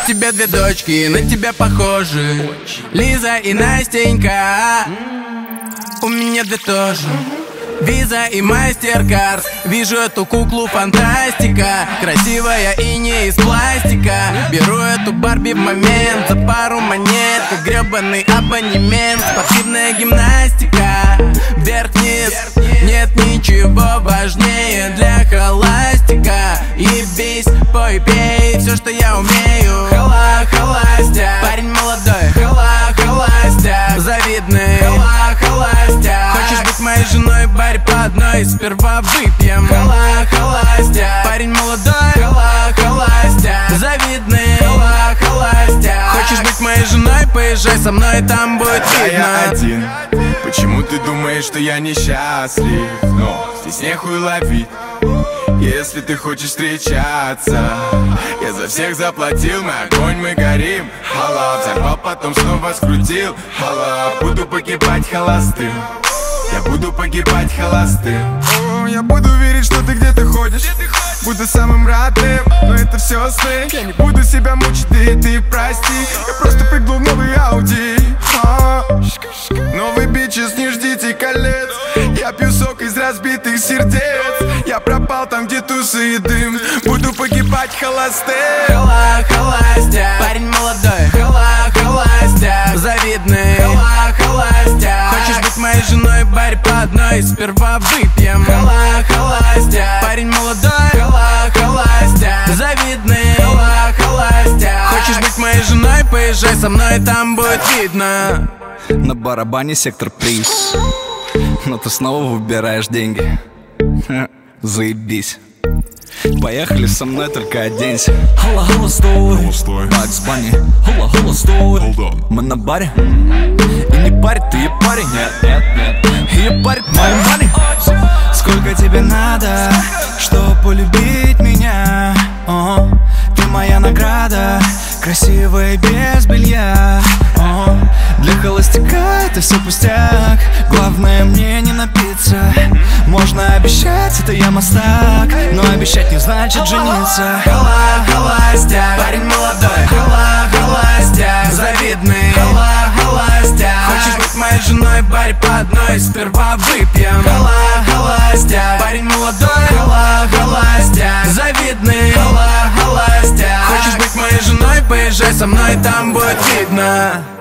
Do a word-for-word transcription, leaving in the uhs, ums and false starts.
тебя две дочки, на тебя похожи, Лиза и Настенька. У меня две тоже, Виза и Мастеркард. Вижу эту куклу фантастика, красивая и не из пластика. Беру эту Барби в момент за пару монет, как гребаный абонемент. Спортивная гимнастика, вверх-вниз, нет ничего важнее для холастика. Ебись, пой, пей, все, что я умею. Хала, холастяк, парень молодой. Хала, холастяк, завидный. Хала, холастяк, хочешь быть моей женой, барь по одной, сперва выпьем. Хала, холастяк, парень молодой. Хала, холастяк, завидный. Хала, холастяк, хочешь быть моей женой, поезжай со мной, там будет видно. А я один. Почему ты думаешь, что я несчастлив? Но здесь нехуй ловить. Если ты хочешь встречаться, я за всех заплатил, мы огонь, мы горим. Хала, взорвал, потом снова скрутил. Хала, буду погибать холостым. Я буду погибать холостым. О, я буду верить, что ты где-то ходишь. Буду самым родным, но это все сны. Я не буду себя мучить, ты, ты прости. Я просто прыгнул в новый Ауди. А, новый бичес, не ждите колец. Я пью сок из разбитых сердец. Я пропал там, где тусы и дым. Буду погибать холостым. Хала, холастяк, парень молодой. Хала, холастяк, завидный. Хала, холастяк, хочешь быть моей женой, барь по одной, сперва выпьем. Хала, холастяк, парень молодой. Хала, холастяк, завидный. Хала, холастяк, хочешь быть моей женой, поезжай со мной, там будет видно. На барабане сектор приз, но ты снова выбираешь деньги. Заебись. Поехали со мной, только оденься. Хала, хала, стой. Бакс Банни. Хала, хала, стой. Мы на баре. И не парит, ты и парень. Нет, нет, нет. И парит мой мани. Сколько тебе надо, чтобы полюбить меня? О, ты моя награда, красивая без белья. О, для холостяка это все пустяк. Главное мне не напиться. Можно обещать, это я мастак, но обещать не значит жениться. Хала, холастяк, парень молодой. Хала, холастяк, завидный. Хала, холастяк, хочешь быть моей женой, барь по одной, сперва выпьем. Хала, холастяк, парень молодой. Хала, холастяк, завидный. Хала, холастяк, хочешь быть моей женой, поезжай со мной, там будет видно.